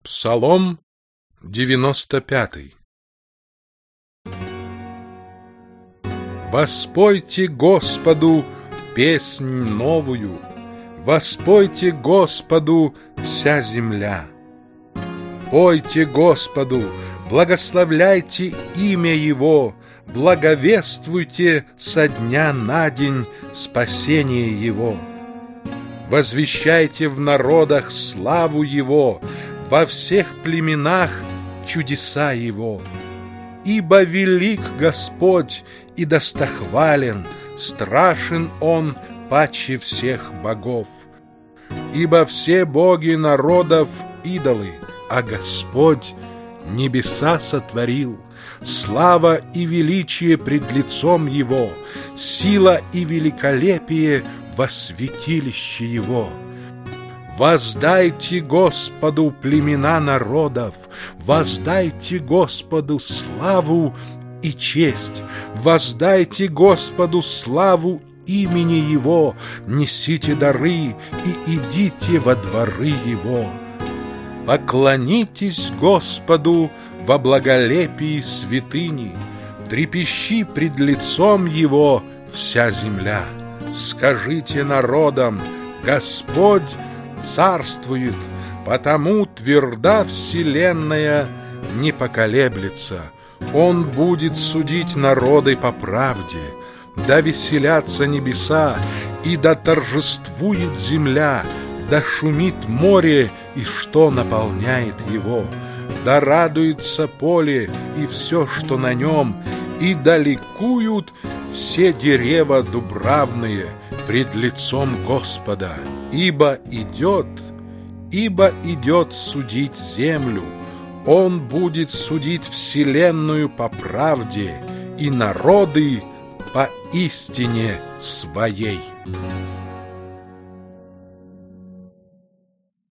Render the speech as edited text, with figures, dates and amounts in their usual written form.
Псалом 95. Воспойте Господу песнь новую, воспойте Господу вся земля. Пойте Господу, благословляйте имя Его, благовествуйте со дня на день спасение Его. Возвещайте в народах славу Его, во всех племенах чудеса Его. Ибо велик Господь и достохвален, страшен Он паче всех богов. Ибо все боги народов идолы, а Господь небеса сотворил. Слава и величие пред лицом Его, сила и великолепие во святилище Его. Воздайте Господу племена народов, воздайте Господу славу и честь, воздайте Господу славу имени Его, несите дары и идите во дворы Его. Поклонитесь Господу во благолепии святыни, трепещи пред лицом Его вся земля. Скажите народам: Господь царствует, потому тверда вселенная не поколеблется. Он будет судить народы по правде. Да веселятся небеса, и да торжествует земля, да шумит море, и что наполняет его. Да радуется поле и все, что на нем, и да ликуют все дерева дубравные пред лицом Господа. Ибо идет судить землю, Он будет судить вселенную по правде и народы по истине своей.